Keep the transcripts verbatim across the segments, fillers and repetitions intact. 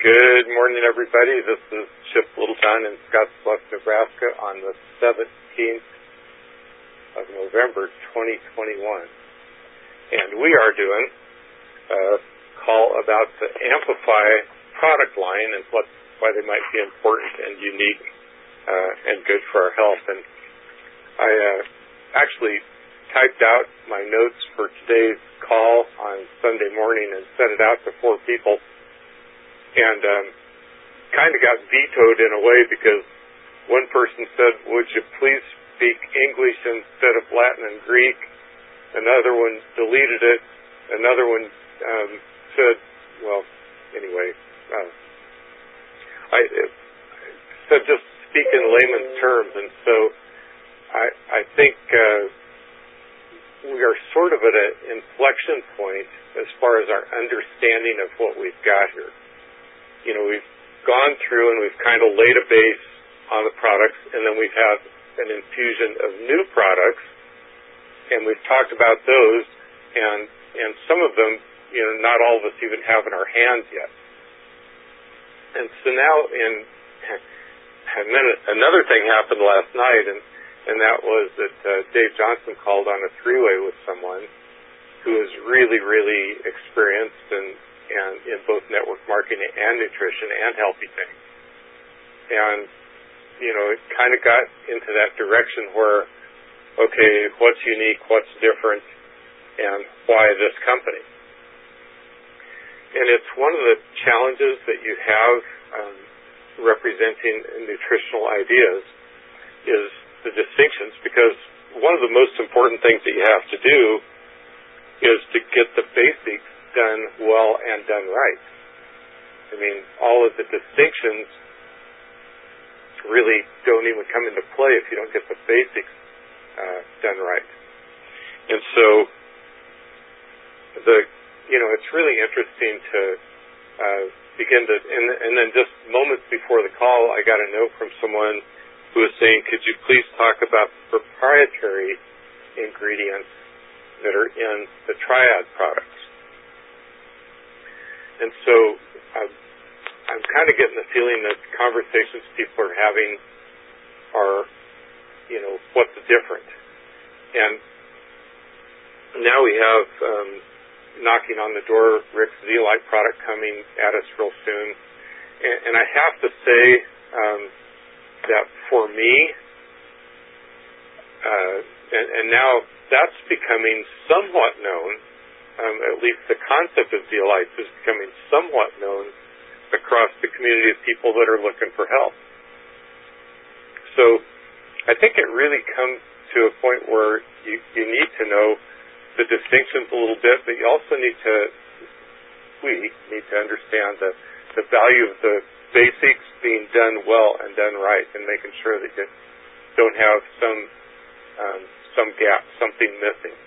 Good morning, everybody. This is Chip Littleton in Scottsbluff, Nebraska on the seventeenth of November, twenty twenty-one. And we are doing a call about the Amplify product line and what, why they might be important and unique uh, and good for our health. And I uh, actually typed out my notes for today's call on Sunday morning and sent it out to four people. And um, kind of got vetoed in a way because one person said, would you please speak English instead of Latin and Greek? Another one deleted it. Another one um, said, well, anyway, uh, I it said just speak in layman's terms. And so I, I think uh, we are sort of at an inflection point as far as our understanding of what we've got here. You know, we've gone through and we've kind of laid a base on the products, and then we've had an infusion of new products, and we've talked about those, and and some of them, you know, not all of us even have in our hands yet. And so now, in and then another thing happened last night, and and that was that uh, Dave Johnson called on a three-way with someone who is really, really experienced and and in both network marketing and nutrition and healthy things. And, you know, it kind of got into that direction where, okay, what's unique, what's different, and why this company? And it's one of the challenges that you have um, representing nutritional ideas is the distinctions, because one of the most important things that you have to do is to get the basics done well and done right. I mean, all of the distinctions really don't even come into play if you don't get the basics uh, done right. And so, the you know, it's really interesting to uh, begin to, and, and then just moments before the call, I got a note from someone who was saying, could you please talk about the proprietary ingredients that are in the Triad products? And so uh, I'm kind of getting the feeling that the conversations people are having are, you know, what's different? And now we have um, knocking on the door Rick's Zeolite product coming at us real soon. And, and I have to say um, that for me, uh, and, and now that's becoming somewhat known. Um, at least the concept of zeolites is becoming somewhat known across the community of people that are looking for help. So I think it really comes to a point where you, you need to know the distinctions a little bit, but you also need to, we need to understand the, the value of the basics being done well and done right, and making sure that you don't have some, um, some gap, something missing.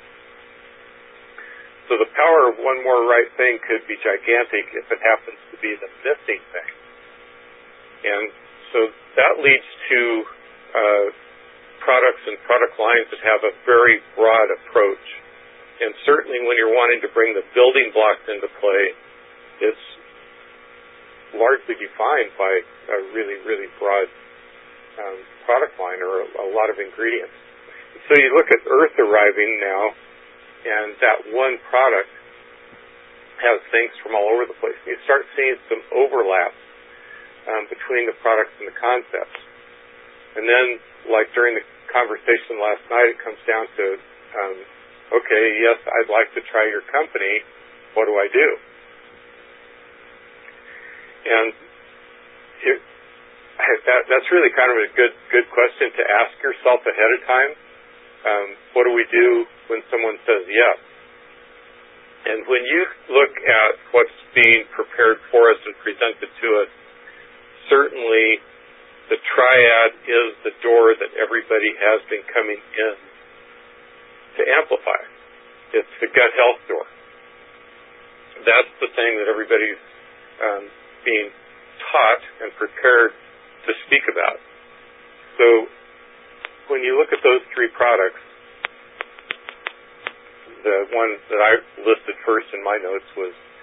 So the power of one more right thing could be gigantic if it happens to be the missing thing. And so that leads to uh, products and product lines that have a very broad approach. And certainly when you're wanting to bring the building blocks into play, it's largely defined by a really, really broad um, product line or a, a lot of ingredients. So you look at Earth arriving now, and that one product has things from all over the place. You start seeing some overlaps um, between the products and the concepts. And then, like during the conversation last night, it comes down to, um, okay, yes, I'd like to try your company. What do I do? And it, that, that's really kind of a good good question to ask yourself ahead of time. Um, what do we do when someone says yes? And when you look at what's being prepared for us and presented to us, certainly the Triad is the door that everybody has been coming in to amplify. It's the gut health door. That's the thing that everybody's um, being taught and prepared to speak about. So when you look at those three products, the one that I listed first in my notes was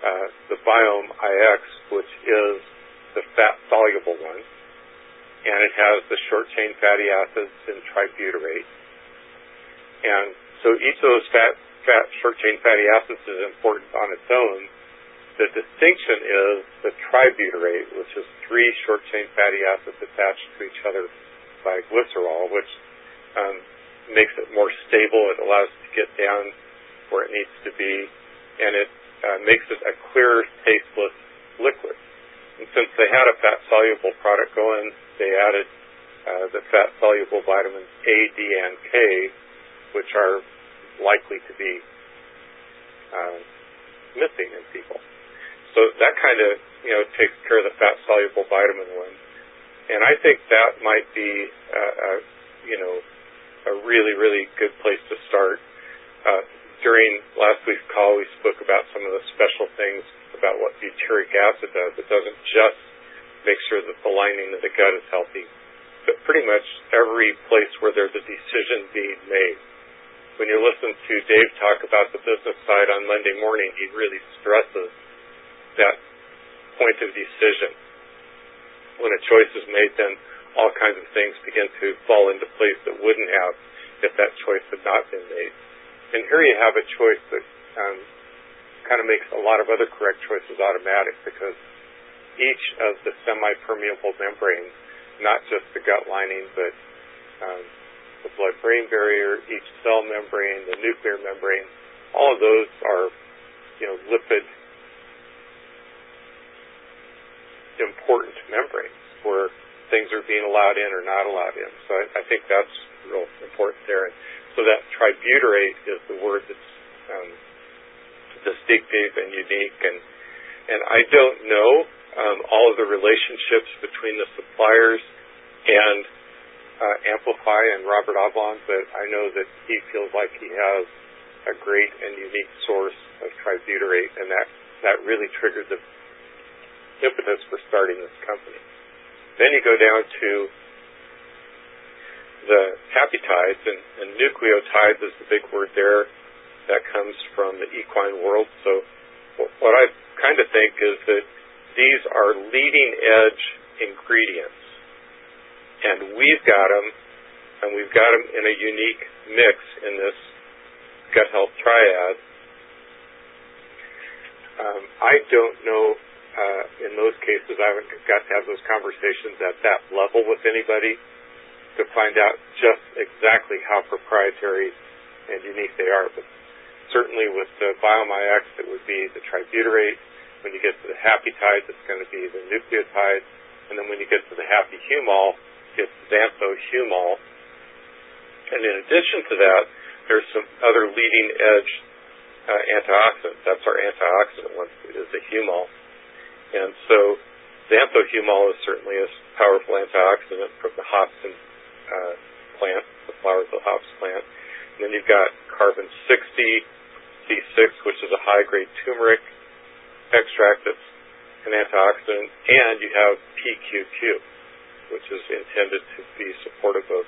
uh, the Biome I X, which is the fat-soluble one, and it has the short-chain fatty acids and tributyrate. And so each of those fat, fat short-chain fatty acids is important on its own. The distinction is the tributyrate, which is three short-chain fatty acids attached to each other by glycerol, which um, makes it more stable. It allows it to get down where it needs to be, and it uh, makes it a clear, tasteless liquid. And since they had a fat-soluble product going, they added uh, the fat-soluble vitamins A, D, and K, which are likely to be uh, missing in people. So that kind of, you know, takes care of the fat-soluble vitamin one. And I think that might be, uh, uh, you know, a really, really good place to start. Uh, during last week's call, we spoke about some of the special things about what butyric acid does. It doesn't just make sure that the lining of the gut is healthy, but pretty much every place where there's a decision being made. When you listen to Dave talk about the business side on Monday morning, he really stresses that point of decision. When a choice is made, then all kinds of things begin to fall into place that wouldn't have if that choice had not been made. And here you have a choice that um, kind of makes a lot of other correct choices automatic, because each of the semi-permeable membranes, not just the gut lining, but um, the blood-brain barrier, each cell membrane, the nuclear membrane, all of those are, you know, lipid important membranes where things are being allowed in or not allowed in. So I, I think that's real important there. And so that tributyrate is the word that's um, distinctive and unique. And, and I don't know um, all of the relationships between the suppliers and uh, Amplify and Robert Oblong, but I know that he feels like he has a great and unique source of tributyrate, and that, that really triggered the impetus for starting this company. Then you go down to the hapitides, and, and nucleotides is the big word there. That comes from the equine world. So what I kind of think is that these are leading edge ingredients, and we've got them, and we've got them in a unique mix in this gut health triad. Um, I don't know. Uh, in those cases, I haven't got to have those conversations at that level with anybody to find out just exactly how proprietary and unique they are. But certainly with the Biome I X, it would be the tributyrate. When you get to the hapitides, it's going to be the nucleotides. And then when you get to the happy humol, it's xanthohumol. And in addition to that, there's some other leading edge uh, antioxidants. That's our antioxidant one, is the humol. And so xanthohumol is certainly a powerful antioxidant from the hops and, uh, plant, the flowers of the hops plant. And then you've got carbon sixty, C six, which is a high-grade turmeric extract that's an antioxidant, and you have P Q Q, which is intended to be supportive of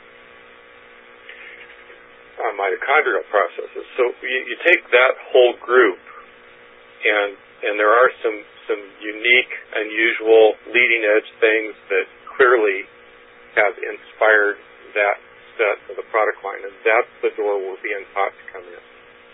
uh, mitochondrial processes. So you, you take that whole group, and and there are some, some unique, unusual, leading-edge things that clearly have inspired that set of the product line, and that's the door we're being taught to come in.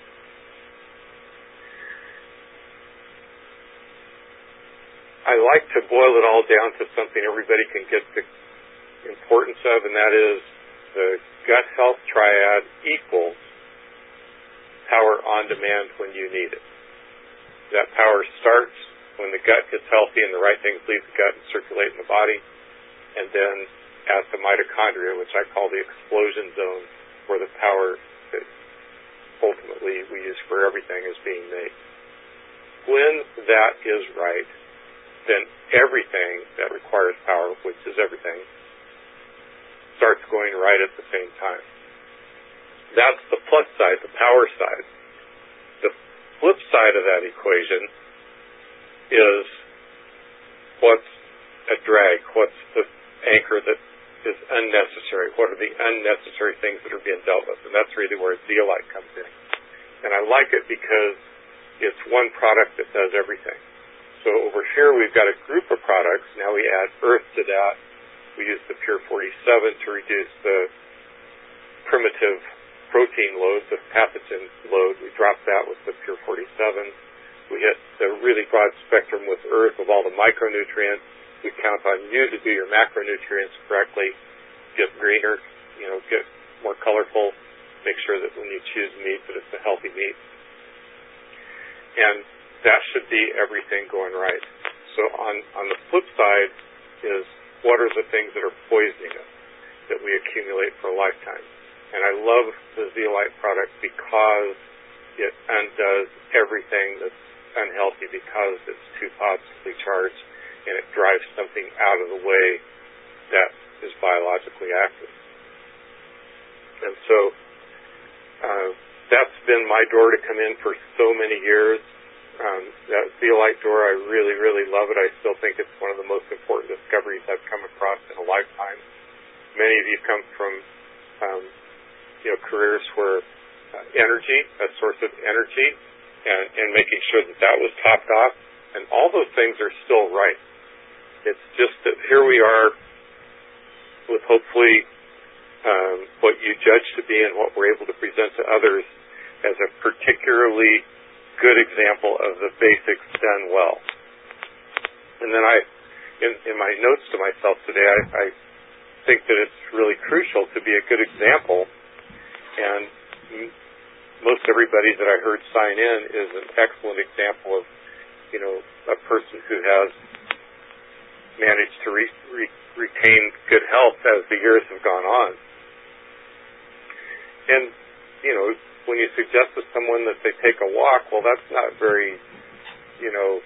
I like to boil it all down to something everybody can get the importance of, and that is the gut health triad equals power on demand when you need it. That power starts when the gut gets healthy and the right things leave the gut and circulate in the body, and then at the mitochondria, which I call the explosion zone, where the power that ultimately we use for everything is being made. When that is right, then everything that requires power, which is everything, starts going right at the same time. That's the plus side, the power side. The flip side of that equation is what's a drag, what's the anchor that is unnecessary, what are the unnecessary things that are being dealt with, and that's really where zeolite comes in. And I like it because it's one product that does everything. So over here we've got a group of products. Now we add Earth to that. We use the Pure forty-seven to reduce the primitive protein load, the pathogen load. We drop that with the Pure forty-seven. We hit the really broad spectrum with Earth of all the micronutrients. We count on you to do your macronutrients correctly, get greener, you know, get more colorful, make sure that when you choose meat that it's a healthy meat. And that should be everything going right. So on, on the flip side is what are the things that are poisoning us that we accumulate for a lifetime. And I love the zeolite product because it undoes everything that's unhealthy because it's too positively charged and it drives something out of the way that is biologically active. And so uh, that's been my door to come in for so many years. Um, that zeolite door, I really, really love it. I still think it's one of the most important discoveries I've come across in a lifetime. Many of you come from um, you know, careers where uh, energy, a source of energy, and, and making sure that that was topped off, and all those things are still right. It's just that here we are with hopefully um, what you judge to be and what we're able to present to others as a particularly good example of the basics done well. And then I, in, in my notes to myself today, I, I think that it's really crucial to be a good example. And m- most everybody that I heard sign in is an excellent example of, you know, a person who has managed to re- re- retain good health as the years have gone on. And, you know, when you suggest to someone that they take a walk, well, that's not very, you know,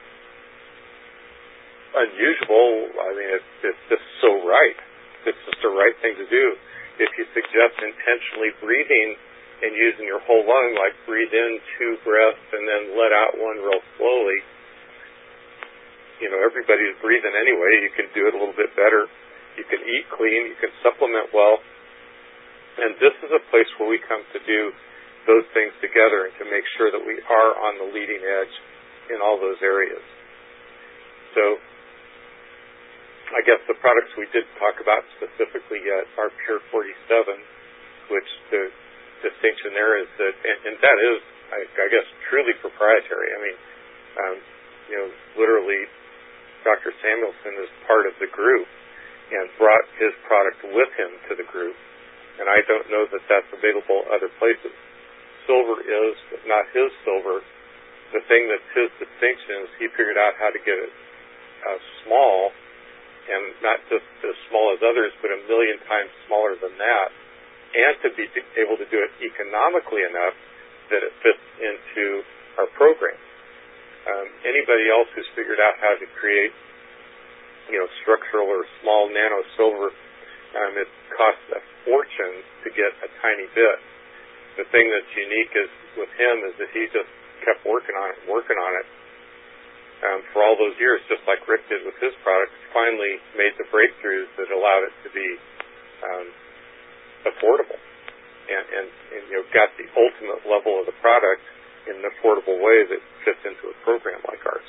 unusual. I mean, it's, it's just so right. It's just the right thing to do. If you suggest intentionally breathing and using your whole lung, like breathe in two breaths and then let out one real slowly, you know, everybody's breathing anyway. You can do it a little bit better. You can eat clean. You can supplement well. And this is a place where we come to do those things together and to make sure that we are on the leading edge in all those areas. So I guess the products we did talk about specifically yet are Pure forty-seven, which the distinction there is that, and, and that is, I, I guess, truly proprietary. I mean, um, you know, literally Doctor Samuelson is part of the group and brought his product with him to the group, and I don't know that that's available other places. Silver is, but not his silver. The thing that's his distinction is he figured out how to get it uh, small, and not just as small as others, but a million times smaller than that, and to be able to do it economically enough that it fits into our program. Um, anybody else who's figured out how to create, you know, structural or small nano silver, um, it costs a fortune to get a tiny bit. The thing that's unique is with him is that he just kept working on it, working on it um, for all those years, just like Rick did with his product. Finally made the breakthroughs that allowed it to be um, affordable, and, and, and you know, got the ultimate level of the product in an affordable way that fits into a program like ours.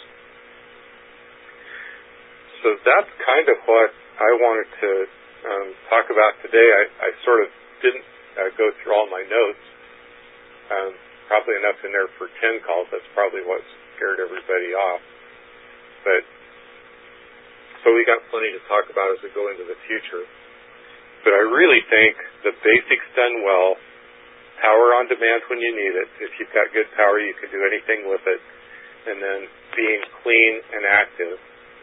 So that's kind of what I wanted to um, talk about today. I, I sort of didn't uh, go through all my notes. Um, probably enough in there for ten calls. That's probably what scared everybody off. But so we got plenty to talk about as we go into the future. But I really think the basics done well, power on demand when you need it. If you've got good power, you can do anything with it. And then being clean and active.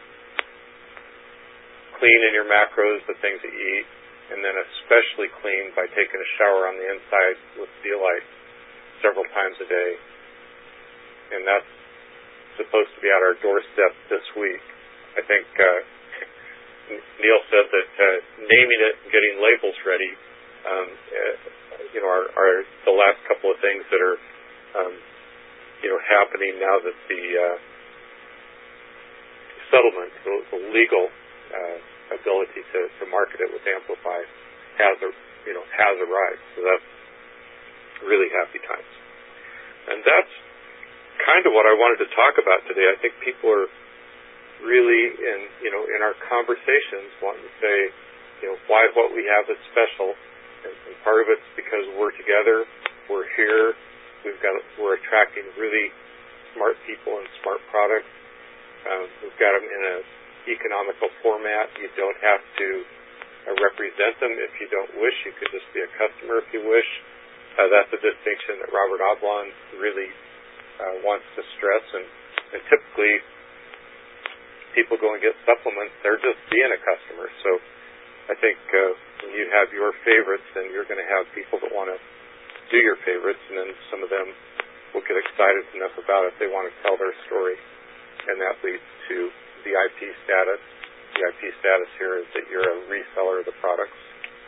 Clean in your macros, the things that you eat, and then especially clean by taking a shower on the inside with zeolite several times a day. And that's supposed to be at our doorstep this week. I think uh, Neil said that uh, naming it and getting labels ready, um, uh, you know, are, are the last couple of things that are, um, you know, happening now that the uh, settlement, the, the legal uh, ability to, to market it with Amplify has, a, you know, has arrived. So that's really happy times. And that's kind of what I wanted to talk about today. I think people are really in, you know, in our conversations wanting to say, you know, why what we have is special. And, and part of it's because we're together, we're here, we've got, we're attracting really smart people and smart products. Um, we've got them in an economical format. You don't have to uh, represent them if you don't wish. You could just be a customer if you wish. Uh, that's a distinction that Robert Oblon really uh, wants to stress. And, and typically, people go and get supplements, they're just being a customer. So I think uh, when you have your favorites, then you're going to have people that want to do your favorites, and then some of them will get excited enough about it. They want to tell their story, and that leads to V I P status. V I P status here is that you're a reseller of the products.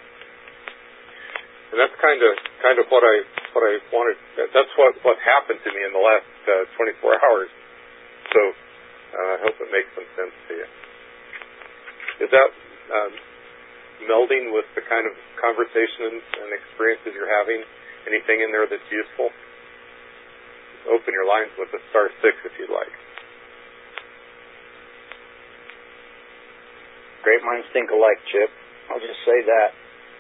And that's kind of kind of what I what I wanted. That's what what happened to me in the last uh, twenty-four hours. So uh, I hope it makes some sense to you. Is that um, melding with the kind of conversations and experiences you're having? Anything in there that's useful? Open your lines with a star six if you'd like. Great minds think alike, Chip. I'll just say that.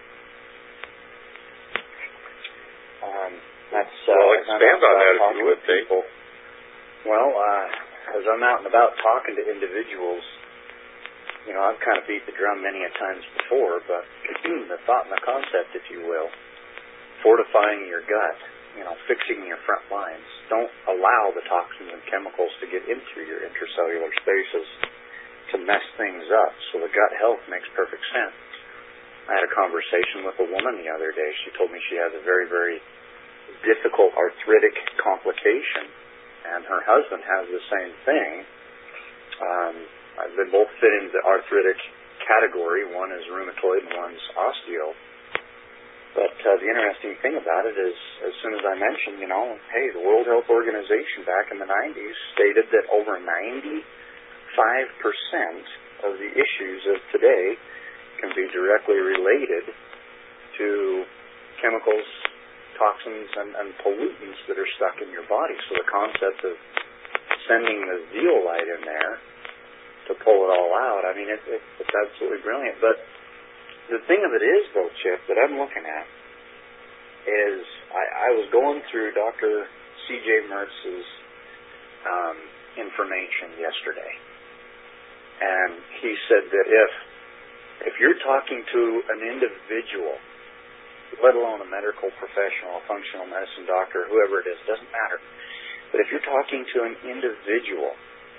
Um, that's, uh, well, expand on that if you would, people. Well, uh, as I'm out and about talking to individuals, you know, I've kind of beat the drum many a times before, but the thought and the concept, if you will, fortifying your gut, you know, fixing your front lines. Don't allow the toxins and chemicals to get into your intracellular spaces to mess things up. So the gut health makes perfect sense. I had a conversation with a woman the other day. She told me she has a very, very difficult arthritic complication, and her husband has the same thing. Um, they both fit into the arthritic category. One is rheumatoid and one's osteo. But uh, the interesting thing about it is, as soon as I mentioned, you know, hey, the World Health Organization back in the nineties stated that over ninety-five percent of the issues of today can be directly related to chemicals, toxins, and, and pollutants that are stuck in your body. So the concept of sending the zeolite in there to pull it all out, I mean, it, it, it's absolutely brilliant. But the thing of it is, though, Chip, that I'm looking at is I, I was going through Doctor C J Mertz's um, information yesterday, and he said that if if you're talking to an individual, let alone a medical professional, a functional medicine doctor, whoever it is, doesn't matter, but if you're talking to an individual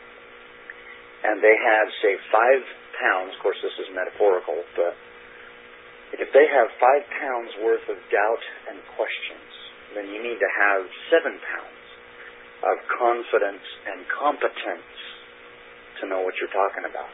and they have, say, five pounds, of course this is metaphorical, but if they have five pounds worth of doubt and questions, then you need to have seven pounds of confidence and competence to know what you're talking about.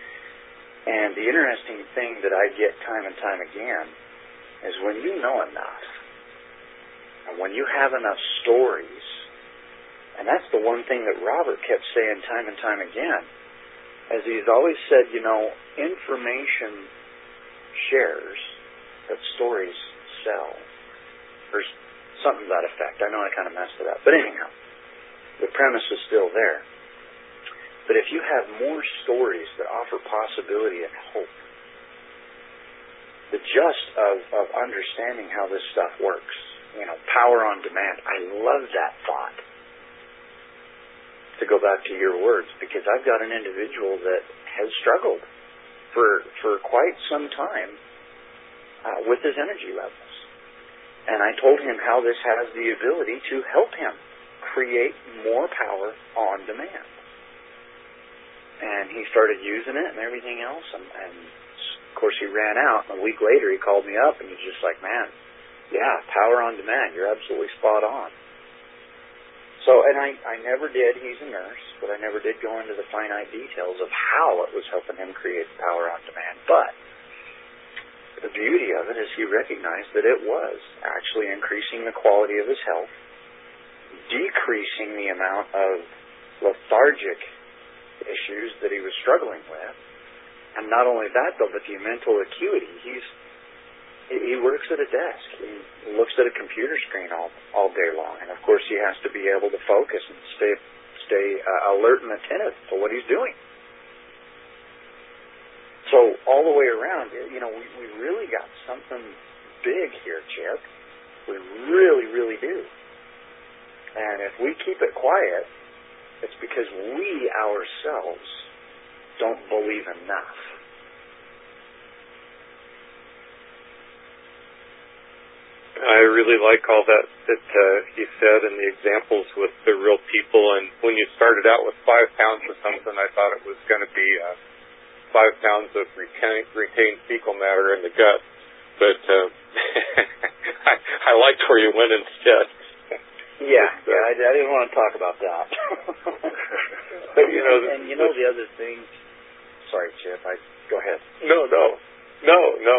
And the interesting thing that I get time and time again is when you know enough, and when you have enough stories, and that's the one thing that Robert kept saying time and time again, as he's always said, you know, information shares, but stories sell. There's something to that effect. I know I kind of messed it up. But anyhow, the premise is still there. But if you have more stories that offer possibility and hope, the just of, of understanding how this stuff works, you know, power on demand, I love that thought. To go back to your words, because I've got an individual that has struggled for for quite some time uh, with his energy levels. And I told him how this has the ability to help him create more power on demand. And he started using it and everything else, and, and of course he ran out. And a week later he called me up and he's just like, man, yeah, power on demand, you're absolutely spot on. So, and I, I never did, he's a nurse, but I never did go into the finite details of how it was helping him create power on demand. But the beauty of it is he recognized that it was actually increasing the quality of his health, decreasing the amount of lethargic issues that he was struggling with, and not only that, though, but the mental acuity. He's he works at a desk. He looks at a computer screen all all day long, and of course he has to be able to focus and stay stay uh, alert and attentive to what he's doing. So all the way around, you know, we, we really got something big here, Chip. We really, really do. And if we keep it quiet, it's because we ourselves don't believe enough. I really like all that that uh, he said and the examples with the real people. And when you started out with five pounds of something, I thought it was going to be uh, five pounds of retained, retained fecal matter in the gut. But uh, I, I liked where you went instead. Yeah, but, uh, yeah, I, I didn't want to talk about that. But you know, and, and you know the other thing. Sorry, Chip. I go ahead. No, no, no, no.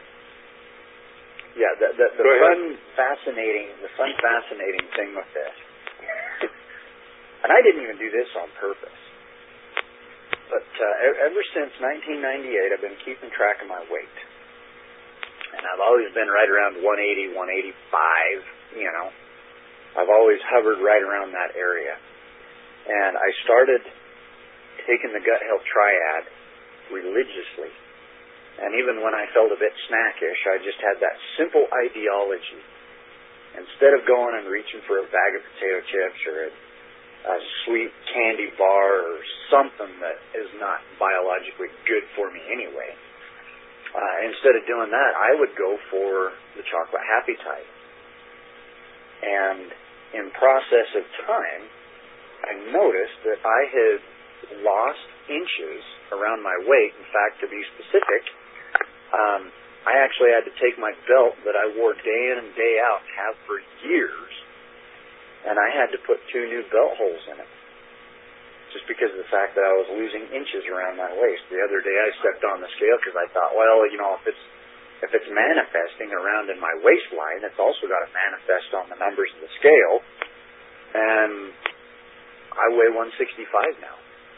Yeah, the the, the fun, fascinating, the fun, fascinating thing with this, and I didn't even do this on purpose, but uh, ever since nineteen ninety-eight, I've been keeping track of my weight, and I've always been right around one eighty, one eighty-five. You know, I've always hovered right around that area, and I started taking the Gut Health Triad religiously. And even when I felt a bit snackish, I just had that simple ideology. Instead of going and reaching for a bag of potato chips or a, a sweet candy bar or something that is not biologically good for me anyway, uh, instead of doing that, I would go for the chocolate happy type. And in process of time, I noticed that I had lost inches around my weight. In fact, to be specific, Um, I actually had to take my belt that I wore day in and day out, have for years, and I had to put two new belt holes in it, just because of the fact that I was losing inches around my waist. The other day I stepped on the scale because I thought, well, you know, if it's if it's manifesting around in my waistline, it's also got to manifest on the numbers of the scale, and I weigh one sixty-five now.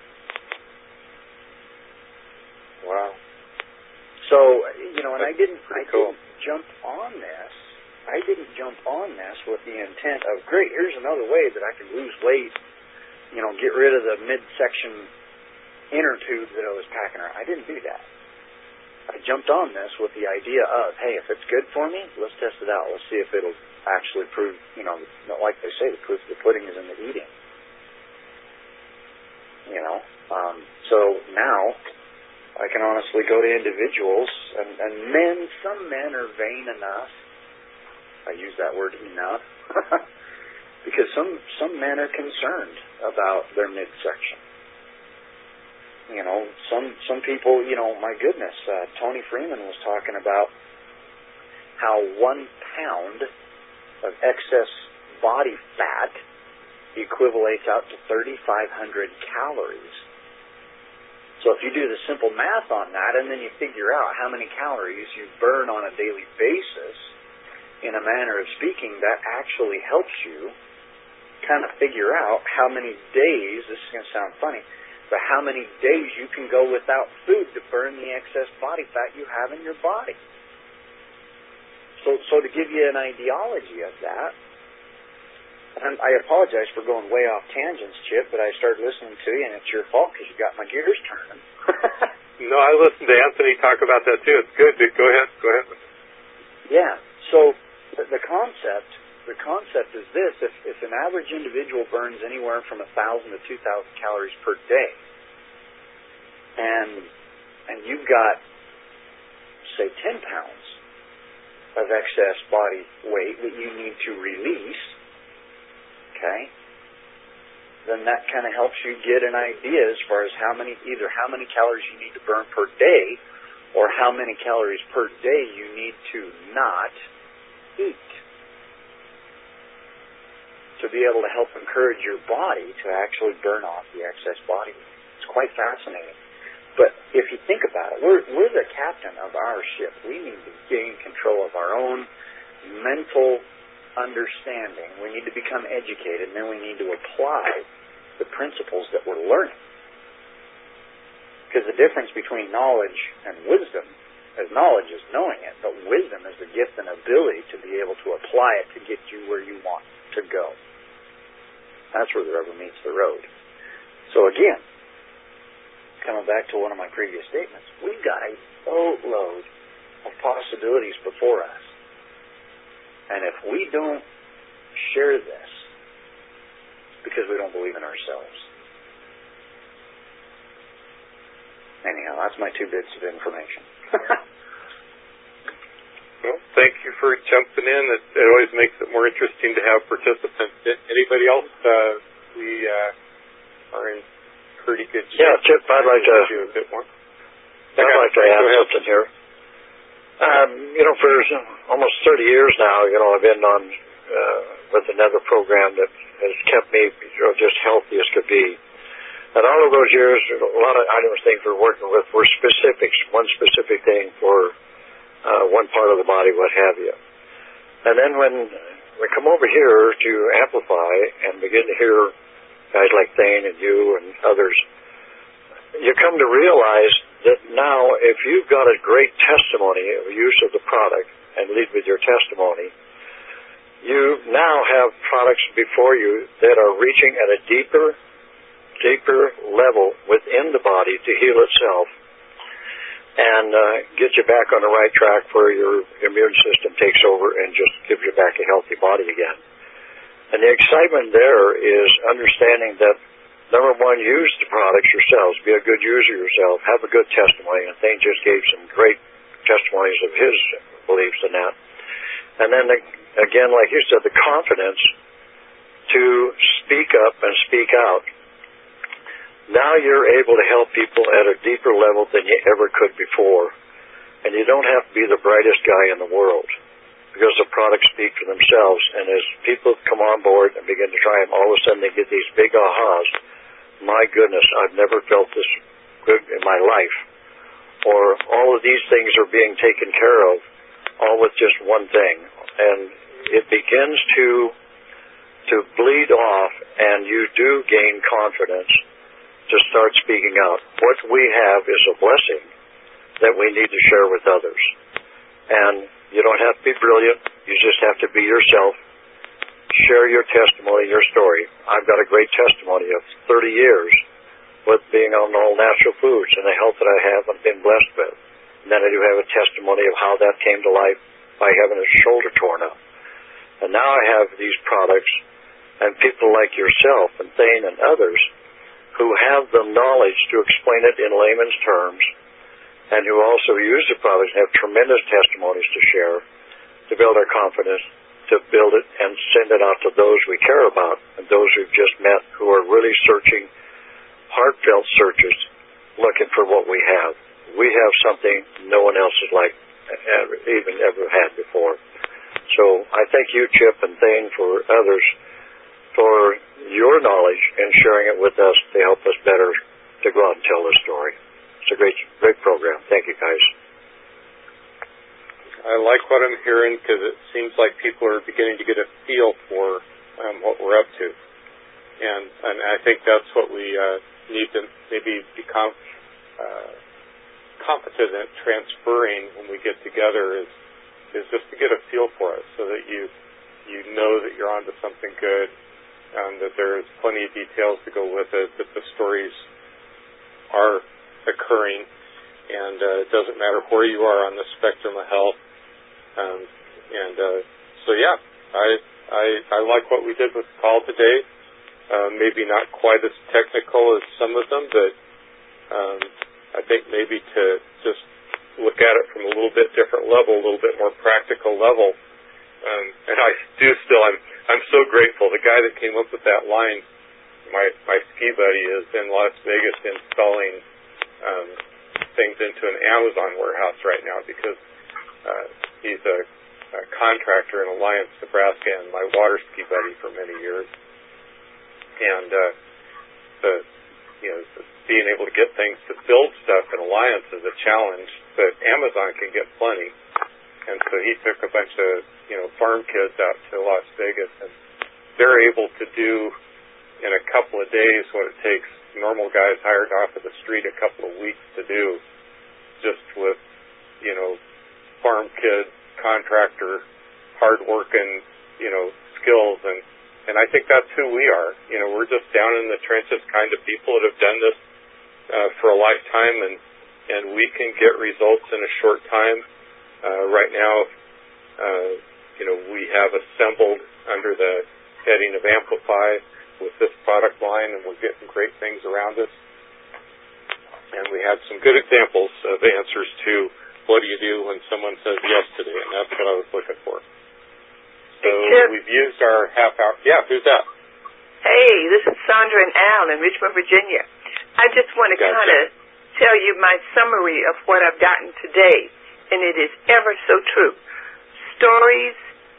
Wow. So, you know, and I didn't, I cool. didn't jump on this. I didn't jump on this with the intent of, great, here's another way that I can lose weight, you know, get rid of the midsection inner tube that I was packing around. I didn't do that. I jumped on this with the idea of, hey, if it's good for me, let's test it out. Let's see if it'll actually prove, you know, like they say, the proof of the pudding is in the eating. You know, um, so now I can honestly go to individuals, and, and men, some men are vain enough, I use that word enough, because some, some men are concerned about their midsection. You know, some, some people, you know, my goodness, uh, Tony Freeman was talking about how one pound of excess body fat equivalates out to thirty-five hundred calories. So if you do the simple math on that, and then you figure out how many calories you burn on a daily basis, in a manner of speaking, that actually helps you kind of figure out how many days, this is going to sound funny, but how many days you can go without food to burn the excess body fat you have in your body. So, so to give you an ideology of that, and I apologize for going way off tangents, Chip, but I started listening to you, and it's your fault because you got my gears turning. No, I listened to Anthony talk about that too. It's good. Go ahead. Go ahead. Yeah. So the, the concept, the concept is this: if, if an average individual burns anywhere from a thousand to two thousand calories per day, and and you've got, say, ten pounds of excess body weight that you need to release. Okay, then that kind of helps you get an idea as far as how many, either how many calories you need to burn per day, or how many calories per day you need to not eat to be able to help encourage your body to actually burn off the excess body weight. It's quite fascinating. But if you think about it, we're, we're the captain of our ship. We need to gain control of our own mental understanding. We need to become educated, and then we need to apply the principles that we're learning. Because the difference between knowledge and wisdom as knowledge is knowing it, but wisdom is the gift and ability to be able to apply it to get you where you want to go. That's where the rubber meets the road. So again, coming back to one of my previous statements, we've got a boatload of possibilities before us. And if we don't share this, it's because we don't believe in ourselves. Anyhow, that's my two bits of information. Well, thank you for jumping in. It, it always makes it more interesting to have participants. Anybody else? Uh, we uh, are in pretty good shape. Yeah, Chip, I'd like to do a bit more. I'd like to add something here. Um, you know, for almost thirty years now, you know, I've been on uh, with another program that has kept me, you know, just healthy as could be. And all of those years, a lot of items, things we're working with were specifics, one specific thing for uh, one part of the body, what have you. And then when we come over here to Amplify and begin to hear guys like Thane and you and others, you come to realize that now if you've got a great testimony of use of the product and lead with your testimony, you now have products before you that are reaching at a deeper deeper level within the body to heal itself and uh, get you back on the right track where your immune system takes over and just gives you back a healthy body again. And the excitement there is understanding that, number one, use the products yourselves. Be a good user yourself. Have a good testimony. And Thane just gave some great testimonies of his beliefs in that. And then, again, like you said, the confidence to speak up and speak out. Now you're able to help people at a deeper level than you ever could before. And you don't have to be the brightest guy in the world because the products speak for themselves. And as people come on board and begin to try them, all of a sudden they get these big ahas. My goodness, I've never felt this good in my life. Or all of these things are being taken care of, all with just one thing. And it begins to, to bleed off, and you do gain confidence to start speaking out. What we have is a blessing that we need to share with others. And you don't have to be brilliant. You just have to be yourself. Share your testimony, your story. I've got a great testimony of thirty years with being on all natural foods and the health that I have and been blessed with. And then I do have a testimony of how that came to life by having a shoulder torn up. And now I have these products and people like yourself and Thane and others who have the knowledge to explain it in layman's terms and who also use the products and have tremendous testimonies to share to build our confidence, to build it and send it out to those we care about and those we've just met who are really searching, heartfelt searches, looking for what we have. We have something no one else has like ever, even ever had before. So I thank you, Chip and Thane, for others, for your knowledge and sharing it with us to help us better to go out and tell this story. It's a great, great program. Thank you, guys. I like what I'm hearing because it seems like people are beginning to get a feel for um, what we're up to. And, and I think that's what we uh, need to maybe become uh, competent at transferring when we get together is, is just to get a feel for it so that you, you know that you're onto something good. Um, that there's plenty of details to go with it, that the stories are occurring, and uh, it doesn't matter where you are on the spectrum of health. Um, and uh, so, yeah, I, I I like what we did with the call today. Uh, maybe not quite as technical as some of them, but um, I think maybe to just look at it from a little bit different level, a little bit more practical level. Um, and I do still, I'm I'm so grateful. The guy that came up with that line, my my ski buddy, is in Las Vegas installing um, things into an Amazon warehouse right now because uh, he's a, a contractor in Alliance, Nebraska, and my water ski buddy for many years. And uh, the you know the, being able to get things to build stuff in Alliance is a challenge, but Amazon can get plenty. And so he took a bunch of, you know, farm kids out to Las Vegas, and they're able to do in a couple of days what it takes normal guys hired off of the street a couple of weeks to do just with you know, farm kid, contractor, hard-working, you know, skills, and, and I think that's who we are. You know, we're just down in the trenches kind of people that have done this uh, for a lifetime, and, and we can get results in a short time. Uh, right now, uh, you know, we have assembled under the heading of Amplify with this product line, and we're getting great things around us. And we had some good examples of answers to what do you do when someone says yes today, and that's what I was looking for. So we've used our half hour. Yeah, who's that? Hey, this is Sandra and Al in Richmond, Virginia. I just want to gotcha. kind of tell you my summary of what I've gotten today, and it is ever so true. Stories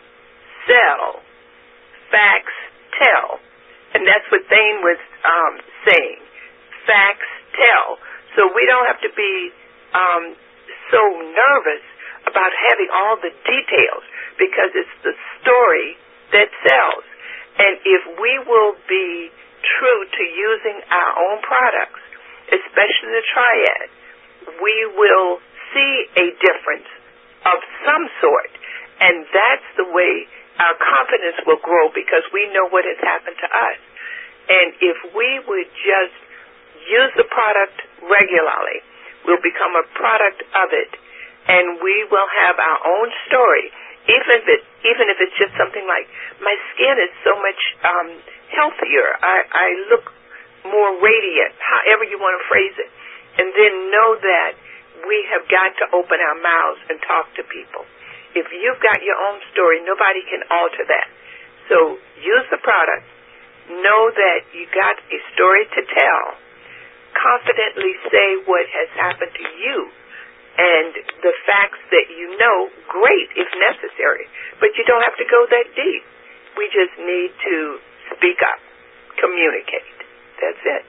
sell, facts tell. And that's what Thane was um, saying. Facts tell. So we don't have to be um, so nervous about having all the details, because it's the story that sells. And if we will be true to using our own products, especially the Triad, we will see a difference of some sort. And that's the way our confidence will grow, because we know what has happened to us. And if we would just use the product regularly, we'll become a product of it, and we will have our own story. Even if it, even if it's just something like, my skin is so much um, healthier, I, I look more radiant, however you want to phrase it. And then know that we have got to open our mouths and talk to people. If you've got your own story, nobody can alter that. So use the product. Know that you got a story to tell. Confidently say what has happened to you. And the facts that you know, great if necessary. But you don't have to go that deep. We just need to speak up, communicate. That's it.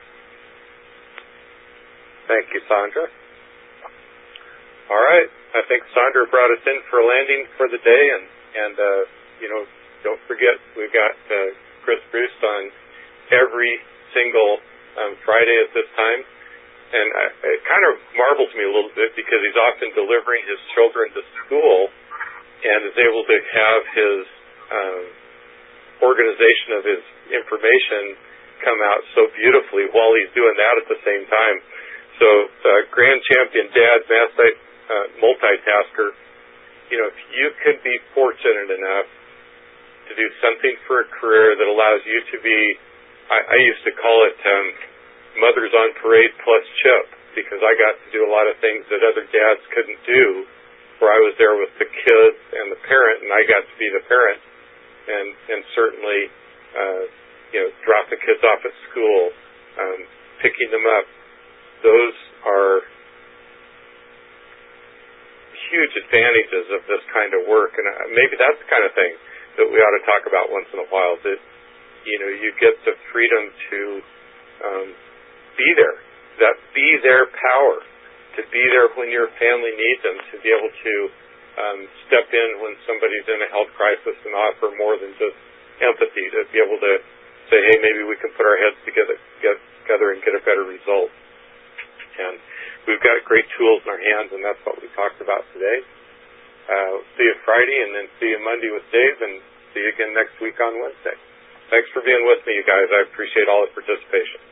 Thank you, Sandra. All right. I think Sandra brought us in for a landing for the day, and, and uh, you know, don't forget, we've got uh, Chris Bruce on every single um, Friday at this time. And I, it kind of marvels me a little bit, because he's often delivering his children to school and is able to have his um, organization of his information come out so beautifully while he's doing that at the same time. So, uh, grand champion dad, master, uh, multitasker, you know, if you could be fortunate enough to do something for a career that allows you to be, I, I used to call it um, Mothers on Parade plus Chip, because I got to do a lot of things that other dads couldn't do, where I was there with the kids and the parent, and I got to be the parent, and, and certainly, uh, you know, drop the kids off at school, um, picking them up. Those are huge advantages of this kind of work, and maybe that's the kind of thing that we ought to talk about once in a while, that, you know, you get the freedom to um, be there, that be their power, to be there when your family needs them, to be able to um, step in when somebody's in a health crisis and offer more than just empathy, to be able to say, hey, maybe we can put our heads together, get together and get a better result. And we've got great tools in our hands, and that's what we talked about today. Uh, see you Friday, and then see you Monday with Dave, and see you again next week on Wednesday. Thanks for being with me, you guys. I appreciate all the participation.